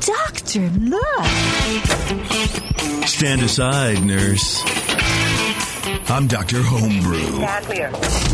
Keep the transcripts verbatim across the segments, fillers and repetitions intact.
Doctor, look. Stand aside, nurse. I'm Doctor Homebrew. Stand clear.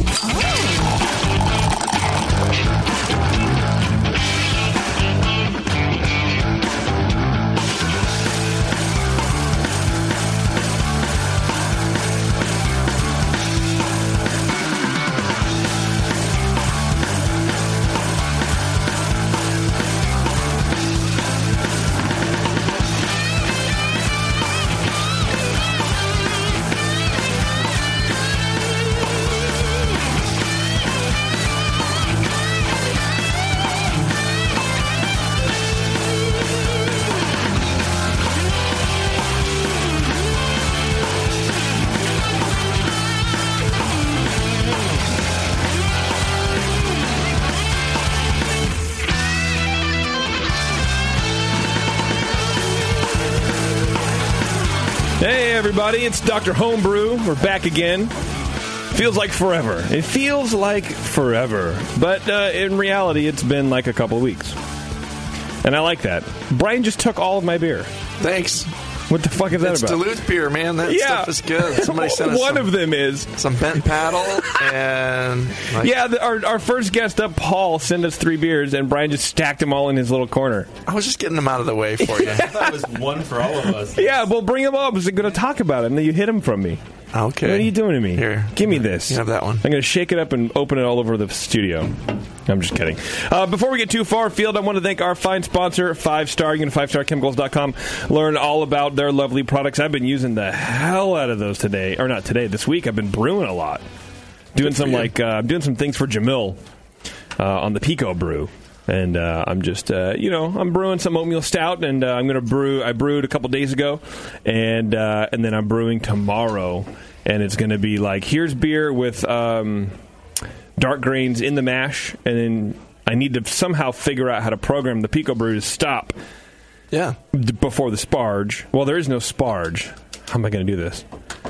Hey, everybody, it's Doctor Homebrew. We're back again. Feels like forever. It feels like forever. But uh, in reality, it's been like a couple of weeks. And I like that. Brian just took all of my beer. Thanks. What the fuck is that it's about? It's Duluth beer, man. That yeah. stuff is good. Somebody sent us One some, of them is. Some bent paddle and... Like, yeah, the, our, our first guest up, Paul, sent us three beers, and Brian just stacked them all in his little corner. I was just getting them out of the way for you. I thought it was one for all of us. Yeah, well, bring them up. I was going to talk about it, and then you hit them from me. Okay. What are you doing to me? Here. Give me this. You have that one. I'm going to shake it up and open it all over the studio. I'm just kidding. Uh, before we get too far afield, I want to thank our fine sponsor, Five Star. You can go to five star chemicals dot com. Learn all about their lovely products. I've been using the hell out of those today. Or not today, this week. I've been brewing a lot. Doing some like uh, I'm doing some things for Jamil uh, on the Pico brew. And uh, I'm just, uh, you know, I'm brewing some oatmeal stout, and uh, I'm going to brew. I brewed a couple days ago, and uh, and then I'm brewing tomorrow, and it's going to be like, here's beer with um, dark grains in the mash, and then I need to somehow figure out how to program the Pico brew to stop. Yeah. D- before the sparge. Well, there is no sparge. How am I going to do this?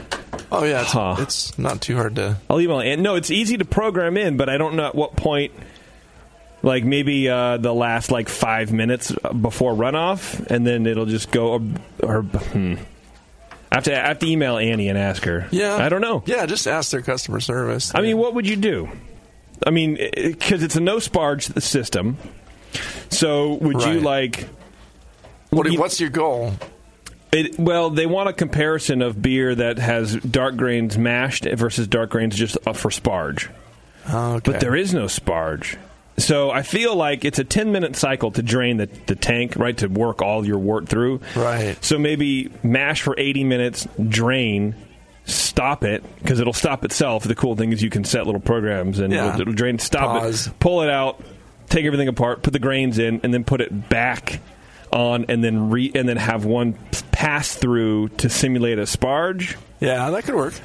Oh yeah, it's, huh. it's not too hard to. I'll email it. No, it's easy to program in, but I don't know at what point. Like maybe uh, the last like five minutes before runoff, and then it'll just go. Or, or hmm. I have to I have to email Annie and ask her. Yeah, I don't know. Yeah, just ask their customer service. I mean, what would you do? I mean, because it's a no sparge system. So would right. you like? What, you, what's your goal? It, well, they want a comparison of beer that has dark grains mashed versus dark grains just for sparge. Okay. But there is no sparge. So I feel like it's a ten-minute cycle to drain the, the tank, right, to work all your wort through. Right. So maybe mash for eighty minutes, drain, stop it, because it'll stop itself. The cool thing is you can set little programs, and yeah. it'll, it'll drain, stop Pause. it, pull it out, take everything apart, put the grains in, and then put it back on, and then re, and then have one pass through to simulate a sparge. Yeah, that could work.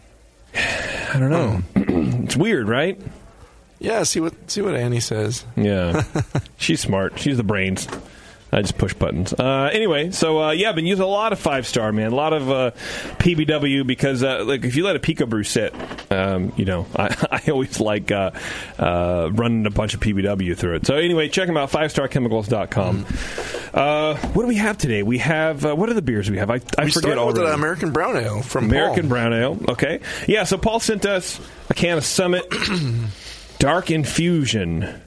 I don't know. Hmm. It's weird, right? Yeah, see what see what Annie says. Yeah. She's smart. She's the brains. I just push buttons. Uh, anyway, so uh, yeah, I've been using a lot of Five Star, man. A lot of uh, P B W because, uh, like, if you let a Pico brew sit, um, you know, I, I always like uh, uh, running a bunch of P B W through it. So anyway, check them out, five star chemicals dot com. Mm. Uh, what do we have today? We have, uh, what are the beers we have? I, I we forget already. With an American Brown Ale from American Paul. Brown Ale, okay. Yeah, so Paul sent us a can of Summit Dark Infusion.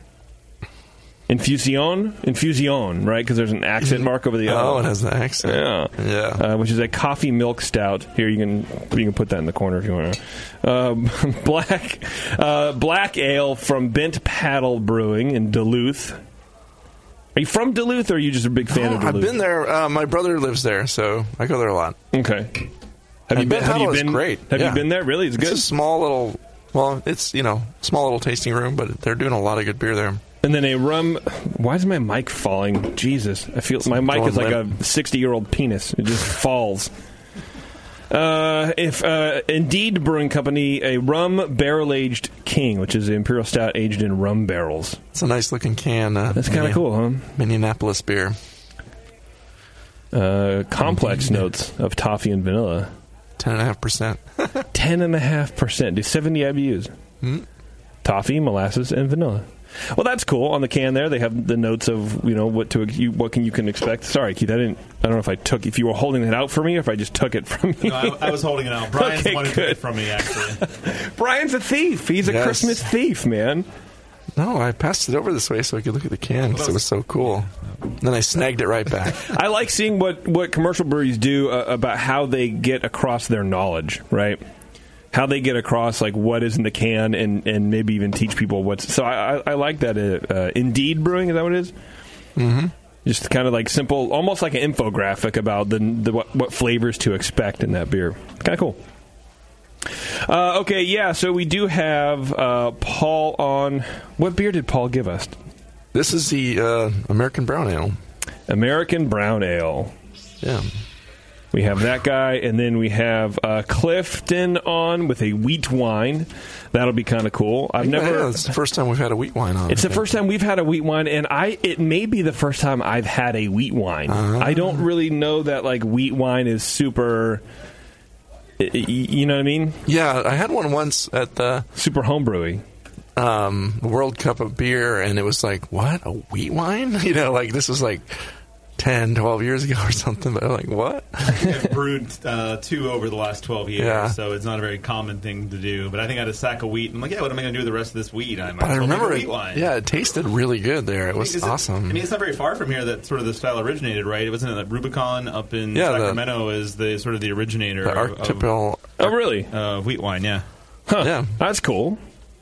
Infusion? Infusion, right? Because there's an accent mark over the O. Oh, it has the accent. Yeah. Yeah. Uh, which is a coffee milk stout. Here, you can you can put that in the corner if you want to. Um, black, uh, black ale from Bent Paddle Brewing in Duluth. Are you from Duluth, or are you just a big fan oh, of Duluth? I've been there. Uh, my brother lives there, so I go there a lot. Okay. Have and you been? Have you been? Great. Have yeah. you been there? Really, it's good. It's a small little. Well, it's you know small little tasting room, but they're doing a lot of good beer there. And then a rum. Why is my mic falling? Jesus, I feel my mic is like a sixty-year-old penis. It just falls. Uh, if uh, Indeed Brewing Company, a rum barrel-aged king, which is an imperial stout aged in rum barrels. It's a nice-looking can. Uh, That's kind of cool, huh? Minneapolis beer. Uh, complex Indeed. Notes of toffee and vanilla. Ten and a half percent. Ten and a half percent. Do seventy I B Us. Hmm? Toffee, molasses, and vanilla. Well, that's cool. On the can there, they have the notes of you know what to you, what can you can expect. Sorry, Keith, I didn't. I don't know if I took if you were holding it out for me, or if I just took it from you. No, I, I was holding it out. Brian's Okay, the one who good. took it from me, actually. Brian's a thief. He's a Yes. Christmas thief, man. No, I passed it over this way so I could look at the can because it was so cool. Then I snagged it right back. I like seeing what, what commercial breweries do uh, about how they get across their knowledge, right? How they get across like what is in the can, and, and maybe even teach people what's. So I, I, I like that. Uh, uh, Indeed Brewing, is that what it is? Mm-hmm. Just kind of like simple, almost like an infographic about the, the what, what flavors to expect in that beer. Kind of cool. Uh, okay, yeah. So we do have uh, Paul on. What beer did Paul give us? This is the uh, American Brown Ale. American Brown Ale. Yeah. We have that guy, and then we have uh, Clifton on with a wheat wine. That'll be kind of cool. I've Yeah, never. yeah, it's the first time we've had a wheat wine on. It's I the think. first time we've had a wheat wine, and I it may be the first time I've had a wheat wine. Uh-huh. I don't really know that like wheat wine is super. y- y- You know what I mean? Yeah, I had one once at the Super homebrewy. um, World Cup of Beer, and it was like, what, a wheat wine? You know, like this was like ten, twelve years ago or something, but I'm like, what? I've brewed uh, two over the last twelve years, Yeah. so it's not a very common thing to do. But I think I had a sack of wheat. I'm like, yeah, what am I going to do with the rest of this wheat? I might But I as well make a remember wheat it, wine. yeah, it tasted really good there. It I mean, was is it- awesome. I mean, it's not very far from here that sort of the style originated, right? It wasn't it that Rubicon up in Yeah, the- Sacramento is the sort of the originator the of, archetypal, Oh, really? of uh, wheat wine, yeah. Huh. Yeah. That's cool.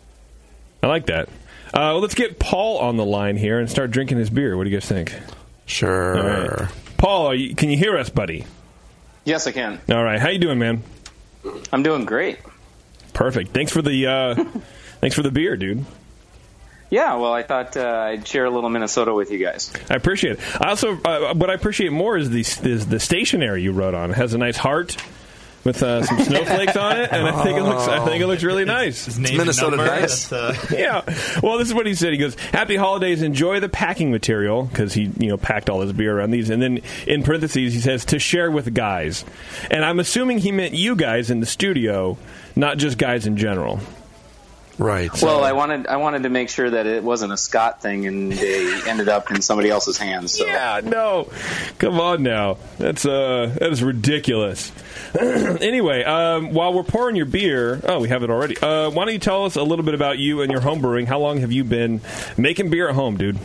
I like that. Uh, well, let's get Paul on the line here and start drinking his beer. What do you guys think? sure. All right. Paul, are you, can you hear us, buddy? Yes, I can. All right. How you doing, man? I'm doing great. Perfect. Thanks for the uh, thanks for the beer, dude. Yeah, well, I thought uh, I'd share a little Minnesota with you guys. I appreciate it. I also, uh, what I appreciate more is the is the stationery you wrote on. It has a nice heart with uh, some snowflakes on it, and I think it looks I think it looks really nice. His name Minnesota and number, nice. that's, uh, Yeah. Well, this is what he said. He goes, "Happy holidays. Enjoy the packing material," because he, you know, packed all his beer around these. And then in parentheses, he says, "to share with guys." And I'm assuming he meant you guys in the studio, not just guys in general. Right. Well, I wanted I wanted to make sure that it wasn't a Scott thing and they ended up in somebody else's hands. So. Yeah, no. Come on now. That's uh that is ridiculous. Anyway, um, while we're pouring your beer, oh, we have it already. Uh, why don't you tell us a little bit about you and your home brewing? How long have you been making beer at home, dude?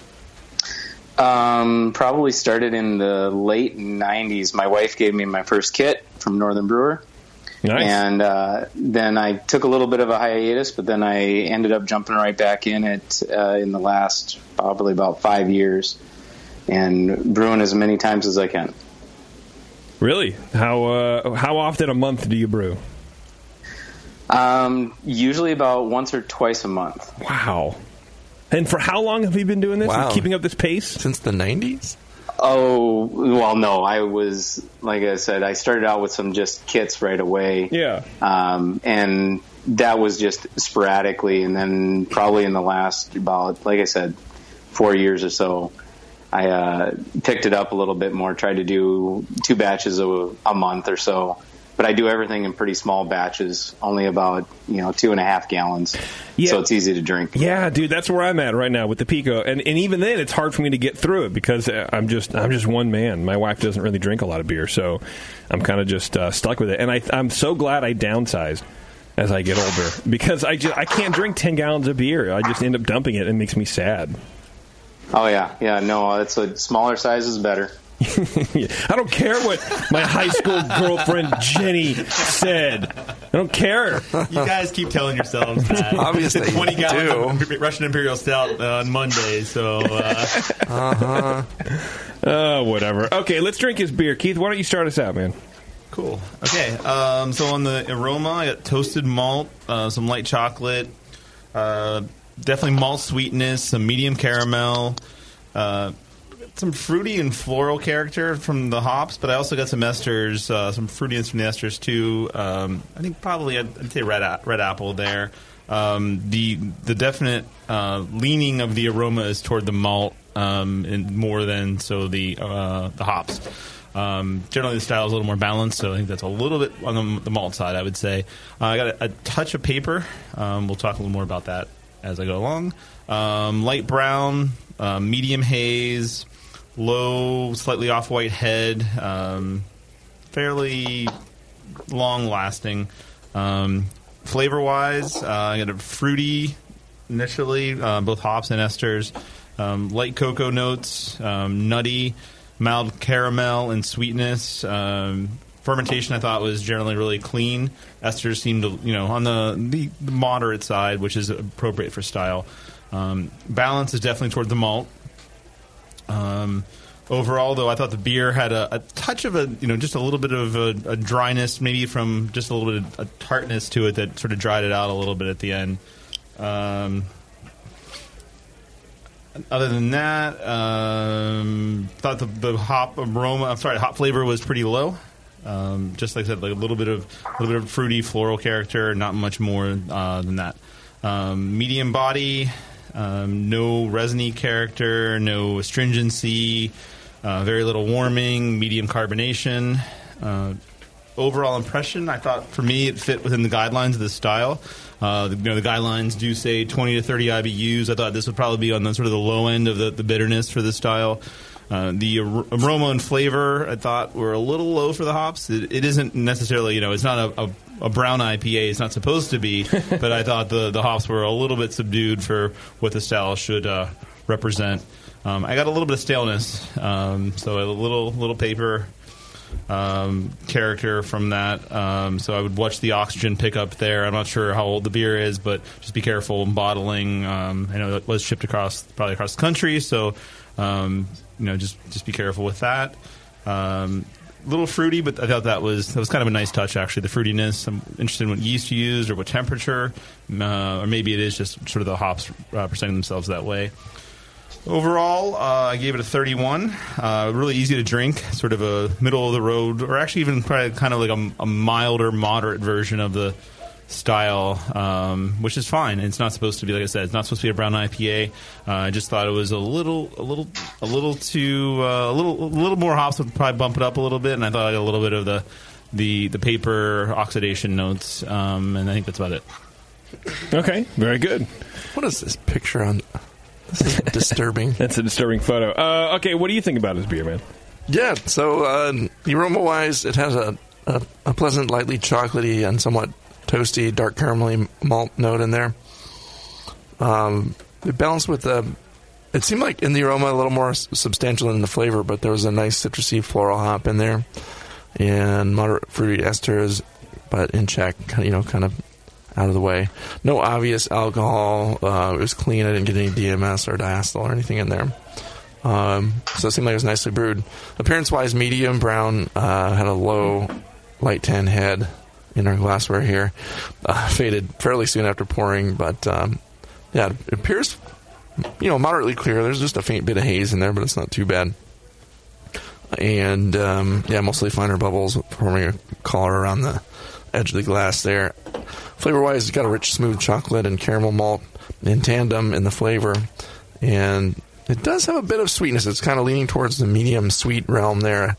Um, probably started in the late nineties. My wife gave me my first kit from Northern Brewer. Nice. And uh, then I took a little bit of a hiatus, but then I ended up jumping right back in it uh, in the last probably about five years and brewing as many times as I can. Really? How uh, how often a month do you brew? Um, usually about once or twice a month. Wow. And for how long have you been doing this? Wow. And keeping up this pace? Since the nineties? Oh, well, no, I was, like I said, I started out with some just kits right away. Yeah. Um, and that was just sporadically. And then probably in the last about, like I said, four years or so, I uh, picked it up a little bit more, tried to do two batches a, a month or so. But I do everything in pretty small batches, only about, you know, two and a half gallons. Yeah. So it's easy to drink. Yeah, dude, that's where I'm at right now with the Pico, and and even then, it's hard for me to get through it because I'm just I'm just one man. My wife doesn't really drink a lot of beer, so I'm kind of just uh, stuck with it. And I I'm so glad I downsized as I get older because I just I can't drink ten gallons of beer. I just end up dumping it, and it makes me sad. Oh yeah, yeah. No, it's a smaller size is better. I don't care what my high school girlfriend Jenny said. I don't care. You guys keep telling yourselves that. Obviously It's twenty you gallons do. of Russian Imperial Stout uh, on Monday, so uh, Uh-huh. Oh, whatever. Okay, let's drink his beer. Keith, why don't you start us out, man? cool. Okay, um, so on the aroma, I got toasted malt, uh, some light chocolate, uh, definitely malt sweetness, some medium caramel, uh, some fruity and floral character from the hops, but I also got some esters, uh, some fruitiness from the esters too. Um, I think probably I'd, I'd say red a- red apple there. Um, the the definite uh, leaning of the aroma is toward the malt, um, and more than so the uh, the hops. Um, generally, the style is a little more balanced, so I think that's a little bit on the, the malt side, I would say. Uh, I got a, a touch of paper. Um, we'll talk a little more about that as I go along. Um, light brown, uh, medium haze, low, slightly off-white head, um, fairly long-lasting. Um, flavor-wise, uh, I got a fruity initially, uh, both hops and esters, um, light cocoa notes, um, nutty, mild caramel and sweetness. Um, fermentation I thought was generally really clean. Esters seemed to, you know, on the, the moderate side, which is appropriate for style. Um, balance is definitely toward the malt. Um, overall, though, I thought the beer had a, a touch of a, you know, just a little bit of a, a dryness, maybe from just a little bit of a tartness to it that sort of dried it out a little bit at the end. Um, Other than that, um, thought the, the hop aroma, I'm sorry, hop flavor was pretty low. Um, just like I said, like a little bit of a little bit of fruity floral character, not much more uh, than that. Um, medium body, um, no resiny character, no astringency, uh, very little warming, medium carbonation. Uh, overall impression, I thought for me it fit within the guidelines of the style. Uh, the, you know, the guidelines do say twenty to thirty I B Us. I thought this would probably be on the sort of the low end of the, the bitterness for this style. Uh, the ar- aroma and flavor, I thought, were a little low for the hops. It, it isn't necessarily, you know, it's not a, a, a brown I P A. It's not supposed to be, but I thought the, the hops were a little bit subdued for what the style should uh, represent. Um, I got a little bit of staleness, um, so a little little paper um, character from that. Um, so I would watch the oxygen pick up there. I'm not sure how old the beer is, but just be careful in bottling. Um, I know it was shipped across probably across the country, so um, you know just just be careful with that. Um, a little fruity, but I thought that was that was kind of a nice touch actually. The fruitiness. I'm interested in what yeast you used or what temperature, uh, or maybe it is just sort of the hops uh, presenting themselves that way. Overall, uh, I gave it a thirty-one. Uh, really easy to drink, sort of a middle of the road, or actually even probably kind of like a, a milder, moderate version of the style, um, which is fine. It's not supposed to be, like I said, it's not supposed to be a brown I P A. Uh, I just thought it was a little, a little, a little too, uh, a little, a little more hops would probably bump it up a little bit, and I thought I got a little bit of the, the, the paper oxidation notes, um, and I think that's about it. Okay, very good. What is this picture on? This is disturbing. That's a disturbing photo. Uh, okay, what do you think about this beer, man? Yeah, so uh, aroma-wise, it has a, a, a pleasant, lightly chocolatey and somewhat toasty, dark caramelly malt note in there. Um, it balanced with the... It seemed like in the aroma a little more s- substantial in the flavor, but there was a nice citrusy floral hop in there and moderate fruity esters, but in check, you know, kind of out of the way. No obvious alcohol. Uh, it was clean. I didn't get any D M S or diacetyl or anything in there. Um, so it seemed like it was nicely brewed. Appearance-wise, medium brown, uh, had a low light tan head in our glassware here. Uh, faded fairly soon after pouring, but um, yeah, it appears, you know, moderately clear. There's just a faint bit of haze in there, but it's not too bad. And um, yeah, mostly finer bubbles forming a collar around the edge of the glass there. Flavor-wise, it's got a rich, smooth chocolate and caramel malt in tandem in the flavor, and it does have a bit of sweetness. It's kind of leaning towards the medium sweet realm there.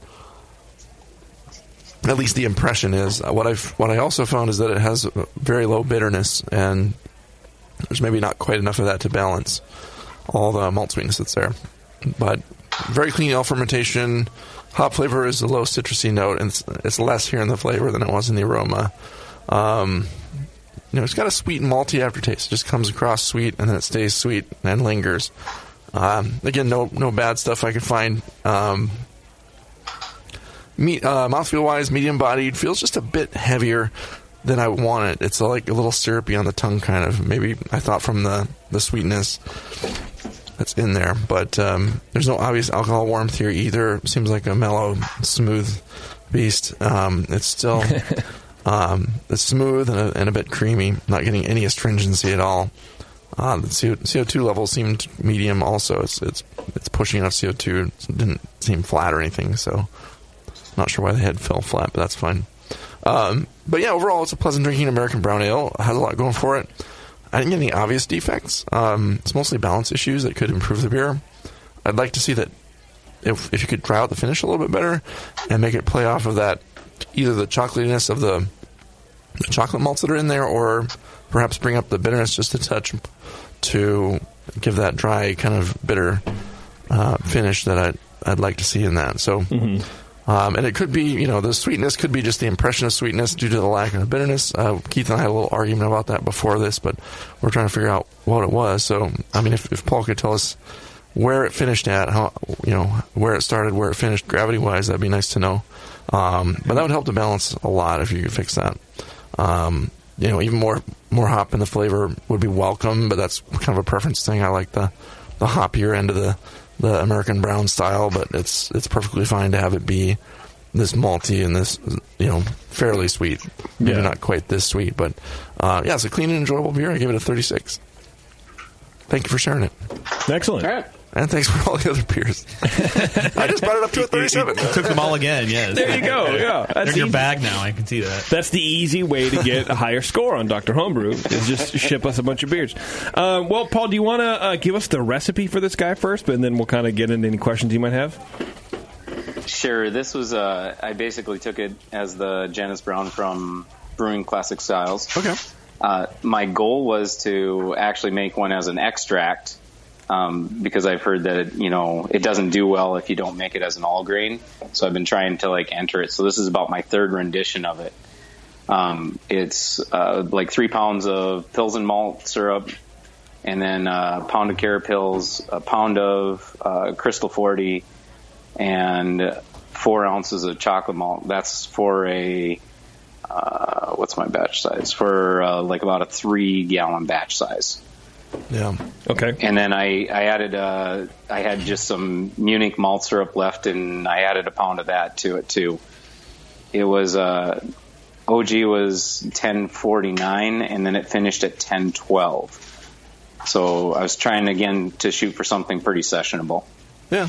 At least the impression is. What I've what I also found is that it has very low bitterness, and there's maybe not quite enough of that to balance all the malt sweetness that's there. But very clean ale fermentation. Hop flavor is a low citrusy note, and it's, it's less here in the flavor than it was in the aroma. Um, you know, it's got a sweet and malty aftertaste. It just comes across sweet, and then it stays sweet and lingers. Um, again, no no bad stuff I could find. Um, meat, uh, mouthfeel-wise, medium-bodied. Feels just a bit heavier than I wanted. It's like a little syrupy on the tongue, kind of. Maybe I thought from the, the sweetness that's in there. But um, there's no obvious alcohol warmth here either. It seems like a mellow, smooth beast. Um, it's still um, it's smooth and a, and a bit creamy. Not getting any astringency at all. Uh, the C O two level seemed medium also. It's it's it's pushing enough C O two. It didn't seem flat or anything, so not sure why the head fell flat, but that's fine. Um, but yeah, overall, it's a pleasant drinking American brown ale. It has a lot going for it. I didn't get any obvious defects. Um, it's mostly balance issues that could improve the beer. I'd like to see that if if you could dry out the finish a little bit better and make it play off of that, either the chocolatiness of the, the chocolate malts that are in there, or perhaps bring up the bitterness just a touch to give that dry kind of bitter uh, finish that I'd, I'd like to see in that. So, mm-hmm. um, and it could be, you know, the sweetness could be just the impression of sweetness due to the lack of bitterness. Uh, Keith and I had a little argument about that before this, but we're trying to figure out what it was. So, I mean, if, if Paul could tell us where it finished at, how, you know, where it started, where it finished gravity-wise, that'd be nice to know. Um, but that would help to balance a lot if you could fix that. Um, you know, even more more hop in the flavor would be welcome, but that's kind of a preference thing. I like the, the hoppier end of the, the American brown style, but it's it's perfectly fine to have it be this malty and this, you know, fairly sweet. Maybe yeah. not quite this sweet, but uh, yeah, it's a clean and enjoyable beer. I give it a thirty-six. Thank you for sharing it. Excellent. All right. And thanks for all the other beers. I just brought it up to a thirty-seven. You, you took them all again, yes. There you go, yeah. They're in your bag now, I can see that. That's the easy way to get a higher score on Doctor Homebrew, is just ship us a bunch of beers. Uh, well, Paul, do you want to uh, give us the recipe for this guy first, and then we'll kind of get into any questions you might have? Sure. This was, uh, I basically took it as the Janus Brown from Brewing Classic Styles. Okay. Uh, my goal was to actually make one as an extract, um, because I've heard that, it, you know, it doesn't do well if you don't make it as an all grain. So I've been trying to like enter it. So this is about my third rendition of it. Um, it's uh, like three pounds of Pilsen malt syrup, and then uh, a pound of Carapils, a pound of uh, Crystal forty, and four ounces of chocolate malt. That's for a uh, what's my batch size? For uh, like about a three gallon batch size. Yeah. Okay. And then I, I added, uh, I had just some Munich malt syrup left, and I added a pound of that to it too. It was, uh, O G was ten forty-nine, and then it finished at ten twelve. So I was trying again to shoot for something pretty sessionable. Yeah.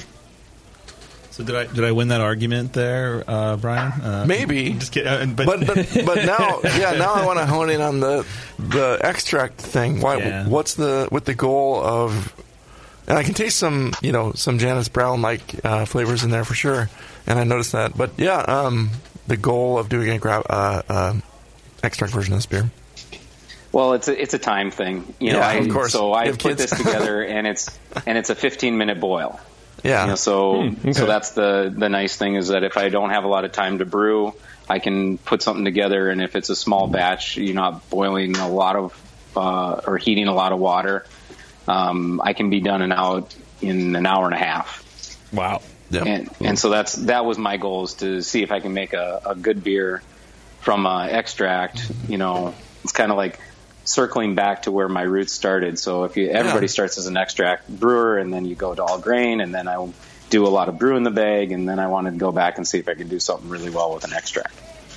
So did I did I win that argument there, uh, Brian? Uh, Maybe. Just kidding. Uh, but, but, but but now, yeah, now I want to hone in on the the extract thing. Why? Yeah. What's the with the goal of? And I can taste some, you know, some Janus Brown like uh, flavors in there for sure. And I noticed that. But yeah, um, the goal of doing a gra- uh, uh, extract version of this beer. Well, it's a, it's a time thing, you know. Yeah, I, of course. So I If put kids- this together, and it's and it's a fifteen minute boil. Yeah. You know, so Hmm, okay. so that's the the nice thing, is that if I don't have a lot of time to brew, I can put something together, and if it's a small batch, you're not boiling a lot of uh, or heating a lot of water, um, I can be done and out in an hour and a half. Wow. Yeah. And and so that's that was my goal, is to see if I can make a, a good beer from uh, extract. You know, it's kind of like circling back to where my roots started. So if you everybody Yeah. starts as an extract brewer, and then you go to all grain, and then I do a lot of brew in the bag, and then I wanted to go back and see if I could do something really well with an extract.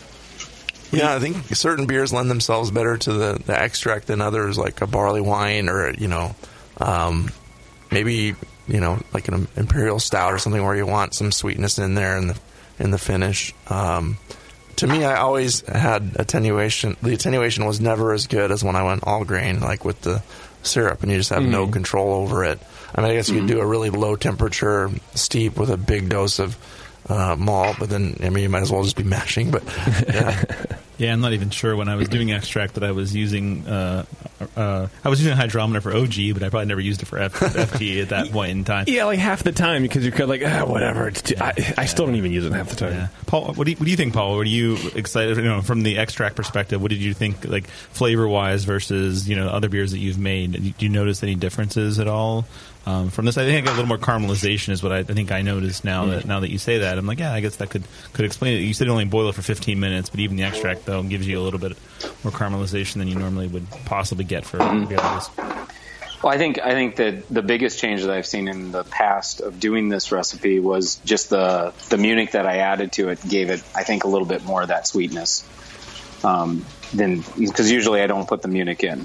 Yeah, I think certain beers lend themselves better to the, the extract than others, like a barley wine or, you know, um, maybe, you know, like an imperial stout or something where you want some sweetness in there in the in the finish. Um, to me, I always had attenuation. The attenuation was never as good as when I went all grain, like with the syrup, and you just have mm. no control over it. I mean, I guess you could do a really low temperature steep with a big dose of uh, malt, but then, I mean, you might as well just be mashing. But yeah. Yeah, I'm not even sure when I was doing extract that I was using. Uh, uh, I was using a hydrometer for O G, but I probably never used it for F- FT at that point in time. Yeah, like half the time, because you're kind of like, ah, whatever. It's too, I, I Yeah. still don't even use it half the time. Yeah. Paul, what do you, what do you think, Paul? What are you excited? You know, from the extract perspective, what did you think, like flavor wise versus you know other beers that you've made? Do you notice any differences at all um, from this? I think a little more caramelization is what I, I think I noticed now that now that you say that. I'm like, yeah, I guess that could could explain it. You said only boil it for fifteen minutes, but even the extract though gives you a little bit more caramelization than you normally would possibly get for beer like this. Well, I think I think that the biggest change that I've seen in the past of doing this recipe was just the the Munich that I added to it gave it, I think, a little bit more of that sweetness. Um, than because usually I don't put the Munich in.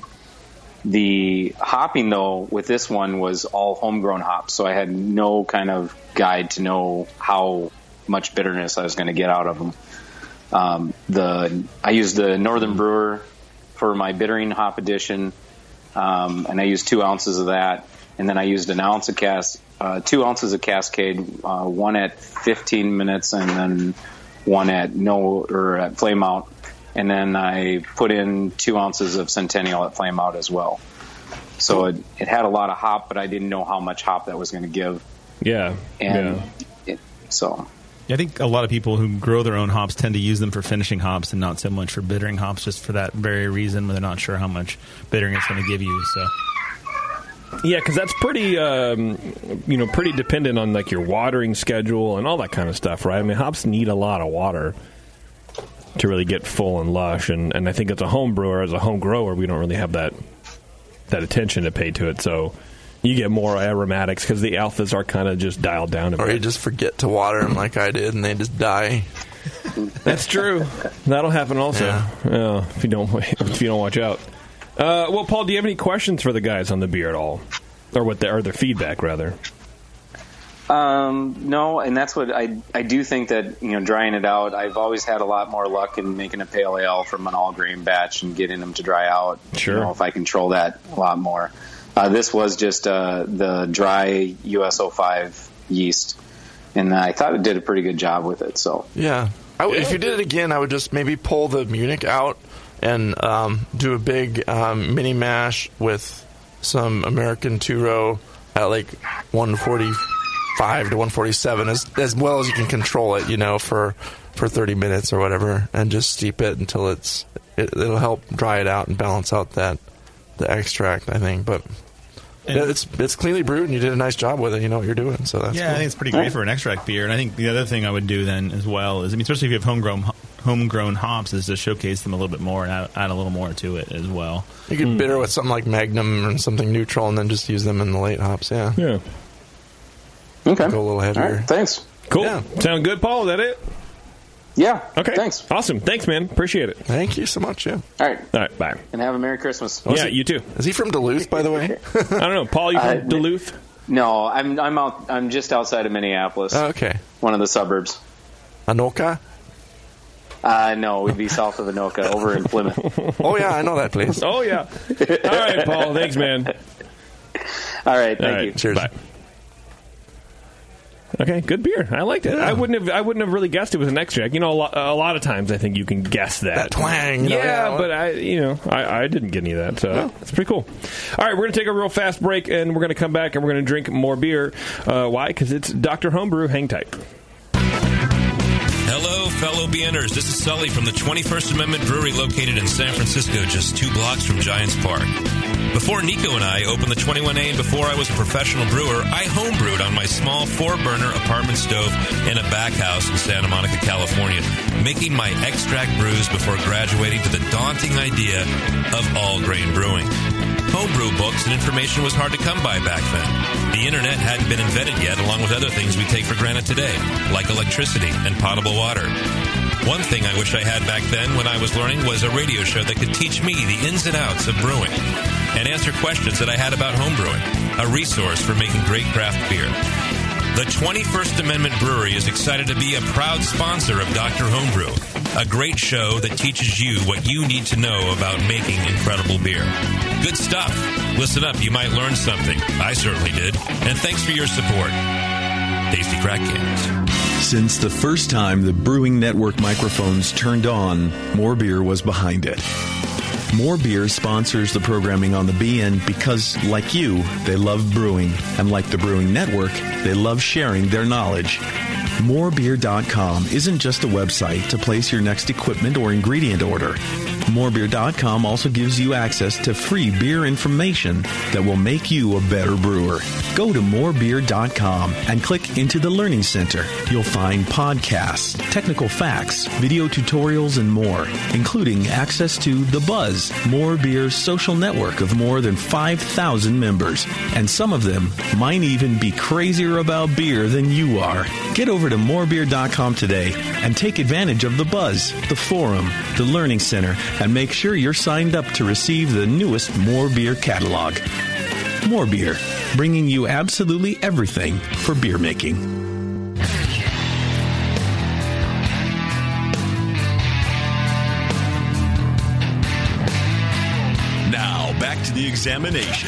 The hopping though with this one was all homegrown hops, so I had no kind of guide to know how much bitterness I was going to get out of them. Um, the I used the Northern Brewer for my bittering hop addition. Um, and I used two ounces of that, and then I used an ounce of cas, uh, two ounces of Cascade, uh, one at fifteen minutes, and then one at no or at flame out. and then I put in two ounces of Centennial at Flame Out as well. So it, it had a lot of hop, but I didn't know how much hop that was going to give. Yeah. And yeah. It, so... I think a lot of people who grow their own hops tend to use them for finishing hops and not so much for bittering hops, just for that very reason, when they're not sure how much bittering it's going to give you. So, yeah, because that's pretty, um, you know, pretty dependent on like your watering schedule and all that kind of stuff, right? I mean, hops need a lot of water to really get full and lush, and, and I think as a home brewer, as a home grower, we don't really have that that attention to pay to it. So you get more aromatics because the alphas are kind of just dialed down a or bit. you just forget to water them like I did, and they just die. That's true. That'll happen also. Yeah. Yeah, if you don't if you don't watch out. Uh, well, Paul, do you have any questions for the guys on the beer at all, or what? The, or their feedback rather? Um, no, and that's what I I do think that, you know, drying it out, I've always had a lot more luck in making a pale ale from an all grain batch and getting them to dry out. Sure. You know, if I control that a lot more. Uh, this was just uh, the dry U S O five yeast, and I thought it did a pretty good job with it. So yeah, I w- if you did it again, I would just maybe pull the Munich out and um, do a big um, mini mash with some American two-row at like one forty-five to one forty-seven, as as well as you can control it, you know, for for thirty minutes or whatever, and just steep it until it's it, it'll help dry it out and balance out that the extract, I think, but. And it's it's cleanly brewed, and you did a nice job with it. You know what you're doing, so that's yeah, cool. I think it's pretty great for an extract beer. And I think the other thing I would do then as well is, I mean, especially if you have homegrown homegrown hops, is to showcase them a little bit more and add, add a little more to it as well. You could Mm. bitter with something like Magnum or something neutral, and then just use them in the late hops. Yeah, Yeah. okay, go a little heavier. All right, thanks. Cool. Yeah. Sound good, Paul? Is that it? Yeah. Okay. Thanks. Awesome. Thanks, man. Appreciate it. Thank you so much. Yeah. All right, All right. Bye. and have a Merry Christmas. yeah, you too. Is he from Duluth, by the way? I don't know. Paul, you from Uh, Duluth? No, I'm I'm out. I'm just outside of Minneapolis, Oh, okay. one of the suburbs. Anoka? Uh, no, we'd be south of Anoka, over in Plymouth. Oh, yeah, I know that place. Oh, yeah. All right, Paul. Thanks, man. All right, thank All right. you. Cheers. Bye. Okay, good beer. I liked it. Yeah. I wouldn't have. I wouldn't have really guessed it was an extract. You know, a lot, a lot of times I think you can guess that. That twang. You know, yeah, yeah, but I, you know, I, I didn't get any of that. So it's pretty cool. All right, we're gonna take a real fast break, and we're gonna come back and we're gonna drink more beer. Uh, why? Because it's Doctor Homebrew. Hang tight. Hello, fellow BNers. This is Sully from the twenty-first Amendment Brewery located in San Francisco, just two blocks from Giants Park. Before Nico and I opened the twenty-one A and before I was a professional brewer, I homebrewed on my small four-burner apartment stove in a back house in Santa Monica, California, making my extract brews before graduating to the daunting idea of all-grain brewing. Homebrew books and information was hard to come by back then. The internet hadn't been invented yet, along with other things we take for granted today, like electricity and potable water. One thing I wish I had back then when I was learning was a radio show that could teach me the ins and outs of brewing and answer questions that I had about homebrewing, a resource for making great craft beer. The twenty-first Amendment Brewery is excited to be a proud sponsor of Doctor Homebrew, a great show that teaches you what you need to know about making incredible beer. Good stuff. Listen up, you might learn something. I certainly did. And thanks for your support. Tasty Crack Cans. Since the first time the Brewing Network microphones turned on, More Beer was behind it. More Beer sponsors the programming on the B N because, like you, they love brewing. And like the Brewing Network, they love sharing their knowledge. more beer dot com isn't just a website to place your next equipment or ingredient order. more beer dot com also gives you access to free beer information that will make you a better brewer. Go to more beer dot com and click into the Learning Center. You'll find podcasts, technical facts, video tutorials, and more, including access to The Buzz, More Beer's social network of more than five thousand members. And some of them might even be crazier about beer than you are. Get over to more beer dot com today and take advantage of The Buzz, the forum, the Learning Center, and make sure you're signed up to receive the newest More Beer catalog. More Beer, bringing you absolutely everything for beer making. Now, back to the examination.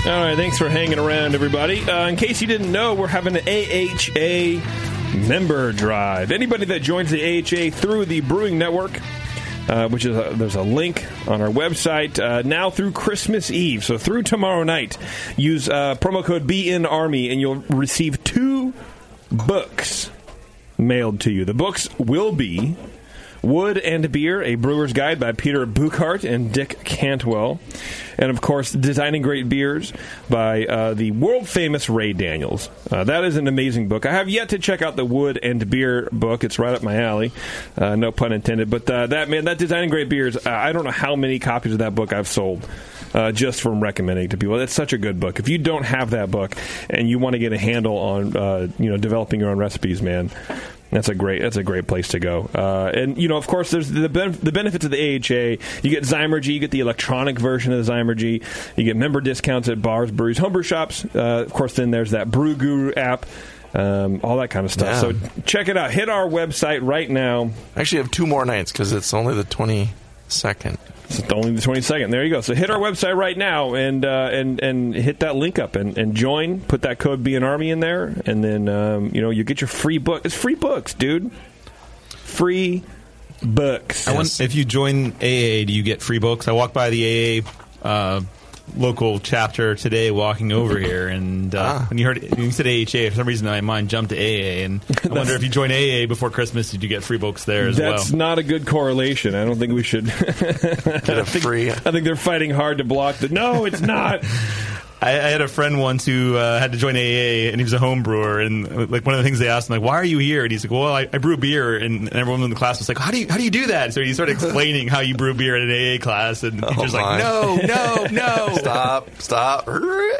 All right, thanks for hanging around, everybody. Uh, in case you didn't know, we're having an A H A member drive. Anybody that joins the A H A through the Brewing Network, uh, which is a, there's a link on our website, uh, now through Christmas Eve, so through tomorrow night, use uh, promo code B N Army, and you'll receive two books mailed to you. The books will be Wood and Beer, a Brewer's Guide by Peter Buchart and Dick Cantwell. And, of course, Designing Great Beers by uh, the world-famous Ray Daniels. Uh, that is an amazing book. I have yet to check out the Wood and Beer book. It's right up my alley. Uh, no pun intended. But uh, that, man, that Designing Great Beers, uh, I don't know how many copies of that book I've sold. Uh, just from recommending to people. It's such a good book. If you don't have that book and you want to get a handle on uh, you know developing your own recipes, man, that's a great that's a great place to go. Uh, and you know, of course, there's the ben- the benefits of the A H A. You get Zymergy, you get the electronic version of the Zymergy. You get member discounts at bars, breweries, homebrew shops. Uh, of course, then there's that Brew Guru app. Um, all that kind of stuff. Yeah. So check it out. Hit our website right now. I actually have two more nights because it's only the twenty-second. It's only the twenty-second. There you go. So hit our website right now and uh, and and hit that link up and, and join. Put that code Be an Army in there, and then um, you know you get your free book. It's free books, dude. Free books. I want, if you join A A, do you get free books? I walked by the A A uh, local chapter today, walking over here, and uh, ah. when you heard when you said A H A, for some reason my mind jumped to A A, and I wonder if you join A A before Christmas, did you get free books there as well? That's not a good correlation. I don't think we should. Get a free. I think they're fighting hard to block the. No, it's not. I, I had a friend once who uh, had to join A A, and he was a home brewer. And uh, like one of the things they asked him, like, "Why are you here?" And he's like, "Well, I, I brew beer." And, and everyone in the class was like, "How do you how do you do that?" So he started explaining how you brew beer in an A A class, and the Oh teacher's my. like, "No, no, no, Stop, stop.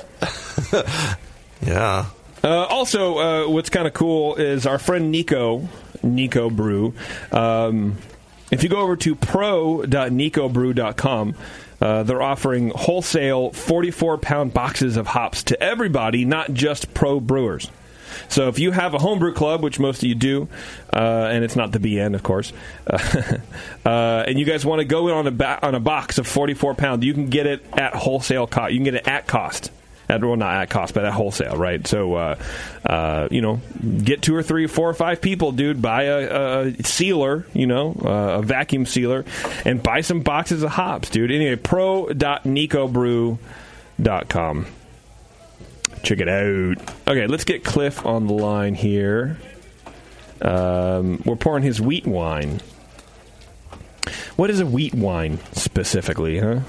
Yeah. Uh, also, uh, what's kind of cool is our friend Nico, Nico Brew. Um, if you go over to pro dot nico brew dot com, uh, they're offering wholesale forty-four pound boxes of hops to everybody, not just pro brewers. So if you have a homebrew club, which most of you do, uh, and it's not the B N, of course, uh, uh, and you guys want to go in on a ba- on a box of forty-four pound, you can get it at wholesale cost. You can get it at cost. At, well, not at cost, but at wholesale, right? So, uh, uh, you know, get two or three, four or five people, dude. Buy a, a sealer, you know, uh, a vacuum sealer, and buy some boxes of hops, dude. Anyway, pro dot nico brew dot com. Check it out. Okay, let's get Cliff on the line here. Um, we're pouring his wheat wine. What is a wheat wine specifically, huh?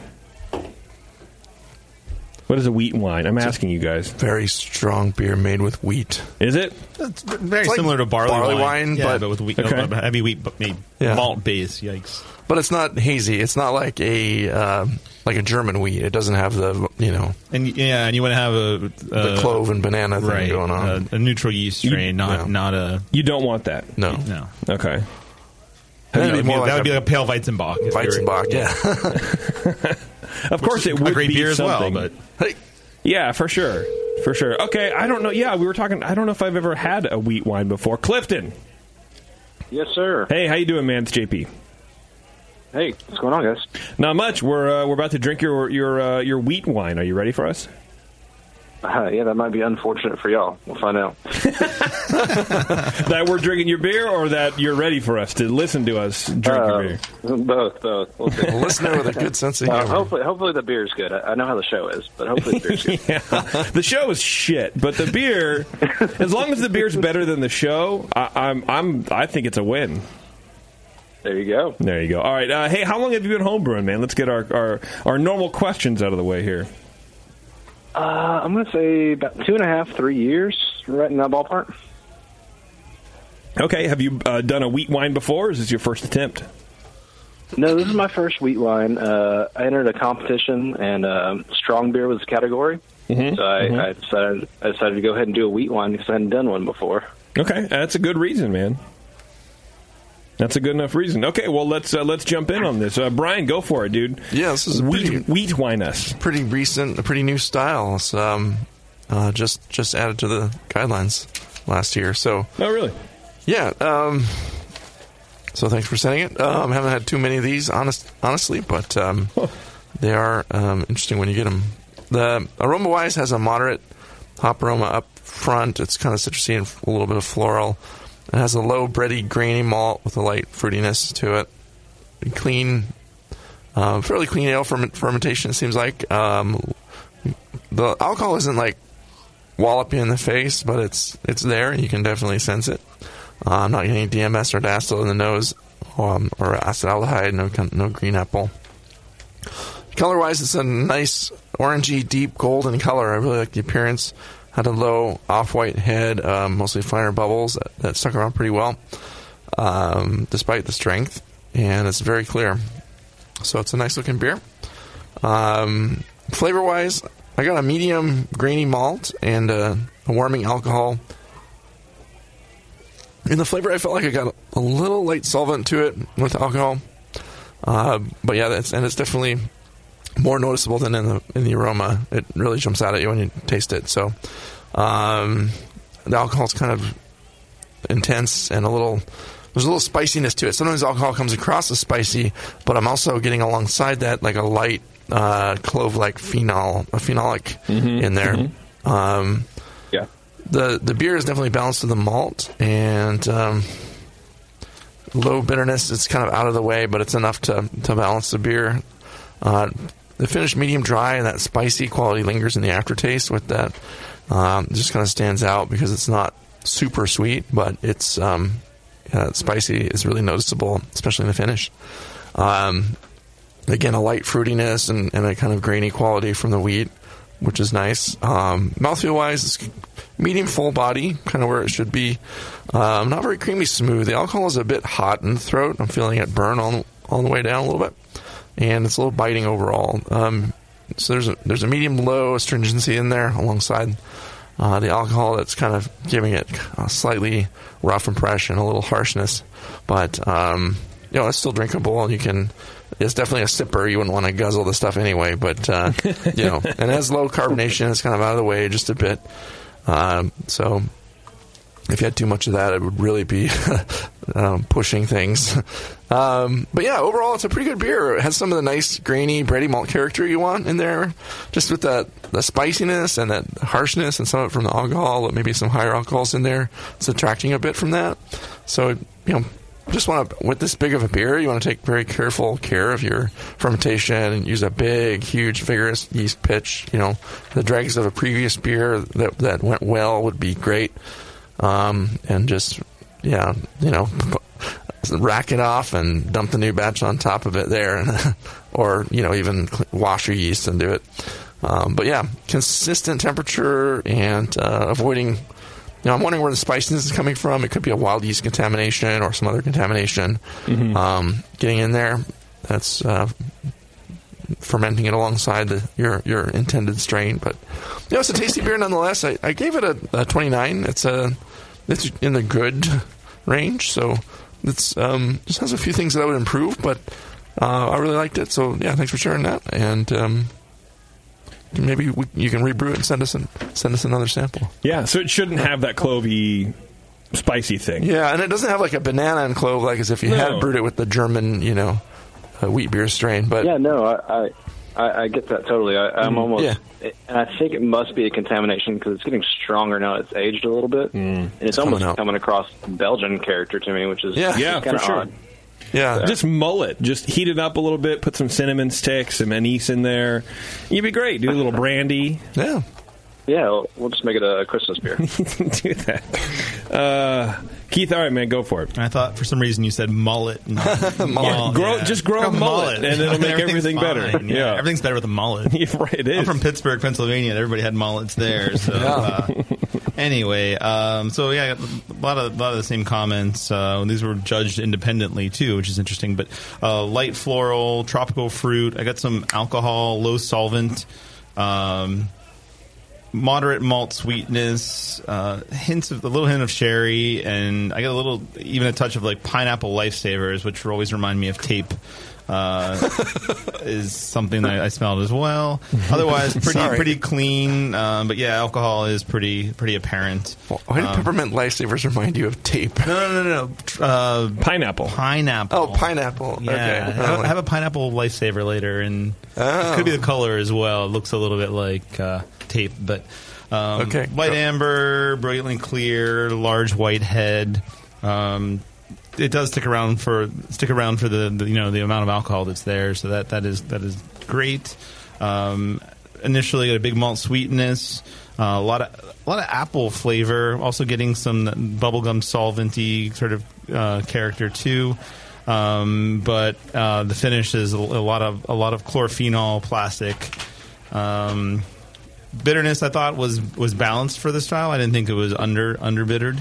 What is a wheat wine? I'm asking you guys. Very strong beer made with wheat. Is it? It's very It's like similar to barley, barley wine, wine, yeah, but- but with wheat, Okay. no, heavy wheat, but made Yeah. malt base. Yikes! But it's not hazy. It's not like a uh, like a German wheat. It doesn't have the, you know, And yeah, and you want to have a the uh, clove and banana thing right, going on. A, a neutral yeast strain, not yeah. not a You don't want that. no. no. Okay. That'd That be would be, more that like would be a like a pale Weizenbach. if they were- Weizenbach, yeah. Of course, it would a great be beer as well, something. but Hey, Yeah, for sure. For sure. Okay, I don't know. Yeah, we were talking. I don't know if I've ever had a wheat wine before. Clifton. Yes, sir. Hey, how you doing, man? It's J P. Hey, what's going on, guys? Not much. We're uh, we're about to drink your your uh, your wheat wine. Are you ready for us? Uh, yeah, that might be unfortunate for y'all. We'll find out. That we're drinking your beer, or that you're ready for us to listen to us drink your beer? Uh, both, both. We'll see. a listener with a good sense of Uh, humor. hopefully, hopefully the beer's good. I, I know how the show is, but hopefully the beer's good. Yeah, the show is shit, but the beer, as long as the beer's better than the show, I, I'm I'm I think it's a win. There you go. There you go. All right. Uh, hey, how long have you been homebrewing, man? Let's get our, our, our normal questions out of the way here. Uh, I'm going to say about two and a half, three years, right in that ballpark. Okay. Have you uh, done a wheat wine before, or is this your first attempt? No, this is my first wheat wine. Uh, I entered a competition, and uh, strong beer was the category. Mm-hmm. So I, mm-hmm. I, decided, I decided to go ahead and do a wheat wine because I hadn't done one before. Okay. That's a good reason, man. That's a good enough reason. Okay, well, let's uh, let's jump in on this. Uh, Brian, go for it, dude. Yeah, this is a wheat, pretty, wheat wine us. pretty recent, a pretty new style. It's, um, uh, just just added to the guidelines last year. So, Oh, really? yeah. Um, so thanks for sending it. Um, haven't had too many of these, honest, honestly, but um, they are um, interesting when you get them the aroma-wise has a moderate hop aroma up front. It's kind of citrusy and a little bit of floral. It has a low, bready, grainy malt with a light fruitiness to it. Clean, uh, fairly clean ale ferment- fermentation, it seems like. Um, the alcohol isn't like wallop you in the face, but it's it's there, and you can definitely sense it. Uh, I'm not getting D M S or diacetyl in the nose, um, or acetaldehyde, no no green apple. Color-wise, it's a nice orangey, deep golden color. I really like the appearance. Had a low off-white head, um, mostly finer bubbles that, that stuck around pretty well, um, despite the strength, and it's very clear. So it's a nice-looking beer. Um, flavor-wise, I got a medium grainy malt and a, a warming alcohol. In the flavor, I felt like I got a, a little light solvent to it with alcohol. Uh, but yeah, that's, and it's definitely more noticeable than in the in the aroma. It really jumps out at you when you taste it. So um, the alcohol's kind of intense and a little. There's a little spiciness to it. Sometimes alcohol comes across as spicy, but I'm also getting alongside that like a light uh, clove-like phenol, a phenolic mm-hmm, in there. Mm-hmm. Um, yeah. The the beer is definitely balanced to the malt and um, low bitterness. It's kind of out of the way, but it's enough to to balance the beer. Uh, the finish medium dry and that spicy quality lingers in the aftertaste with that. Um, it just kind of stands out because it's not super sweet, but it's um, uh, spicy is really noticeable, especially in the finish. Um, again, a light fruitiness and, and a kind of grainy quality from the wheat, which is nice. Um, mouthfeel-wise, it's medium full body, kind of where it should be. Um, not very creamy smooth. The alcohol is a bit hot in the throat. I'm feeling it burn all, all the way down a little bit. And it's a little biting overall. Um, so there's a, there's a medium-low astringency in there alongside uh, the alcohol that's kind of giving it a slightly rough impression, a little harshness. But, um, you know, it's still drinkable, and you can... It's definitely a sipper. You wouldn't want to guzzle the stuff anyway, but, uh, you know, and it has low carbonation. It's kind of out of the way just a bit. Um, so if you had too much of that, it would really be um, pushing things. Um, but yeah, overall, it's a pretty good beer. It has some of the nice, grainy, bready malt character you want in there, just with that the spiciness and that harshness and some of it from the alcohol, maybe some higher alcohols in there. It's attracting a bit from that. So, you know, just want to, with this big of a beer, you want to take very careful care of your fermentation and use a big, huge, vigorous yeast pitch. You know, the dregs of a previous beer that that went well would be great. Um, and just, yeah, you know, rack it off and dump the new batch on top of it there. Or, you know, even wash your yeast and do it. Um, but yeah, consistent temperature and uh, avoiding... You know, I'm wondering where the spiciness is coming from. It could be a wild yeast contamination or some other contamination mm-hmm. um, getting in there. That's uh, fermenting it alongside the, your your intended strain. But you know, it's a tasty beer nonetheless. I, I gave it a, a twenty-nine. It's a it's in the good range. So it's um, just has a few things that I would improve, but uh, I really liked it. So yeah, thanks for sharing that. And um, maybe we, you can rebrew it and send us an, send us another sample. Yeah, so it shouldn't have that clovey, spicy thing. Yeah, and it doesn't have like a banana and clove like as if you no. had brewed it with the German, you know, uh, wheat beer strain. But yeah, no, I I, I get that totally. I, I'm mm, almost, yeah. and I think it must be a contamination because it's getting stronger now. It's aged a little bit, mm, and it's, it's almost coming, coming across Belgian character to me, which is yeah, yeah, kind of sure. odd. Yeah, so. Just mull it. Just heat it up a little bit. Put some cinnamon sticks, some anise in there. You'd be great. Do a little brandy. Yeah, yeah. We'll, we'll just make it a Christmas beer. Do that, uh, Keith. All right, man, go for it. I thought for some reason you said mullet. mullet. Yeah, grow, yeah. Just grow, grow a mullet, mullet, and it'll make everything better. Yeah. yeah, everything's better with a mullet. Yeah, right, it is. I'm from Pittsburgh, Pennsylvania. And everybody had mullets there. So. yeah. uh, Anyway, um, so yeah, a lot of a lot of the same comments. Uh, these were judged independently too, which is interesting. But uh, light floral, tropical fruit. I got some alcohol, low solvent, um, moderate malt sweetness, uh, hints of a little hint of sherry, and I got a little, even a touch of like pineapple lifesavers, which always remind me of tape. uh, is something that I smelled as well. Otherwise, pretty pretty clean. Um, but yeah, alcohol is pretty pretty apparent. Why do um, peppermint lifesavers remind you of tape? No, no, no, no. Uh, pineapple. Pineapple. Oh, pineapple. Yeah, Okay. have, have a pineapple lifesaver later, and Oh. it could be the color as well. It looks a little bit like uh, tape, but um, Okay. white amber, brilliantly clear, large white head. Um, it does stick around for stick around for the, the you know the amount of alcohol that's there, so that that is that is great. Um, initially, got a big malt sweetness, uh, a lot of a lot of apple flavor, also getting some bubblegum solventy sort of uh, character too. Um, but uh, the finish is a, a lot of a lot of chlorophenol, plastic. Um, bitterness, I thought was was balanced for the style. I didn't think it was under under bittered.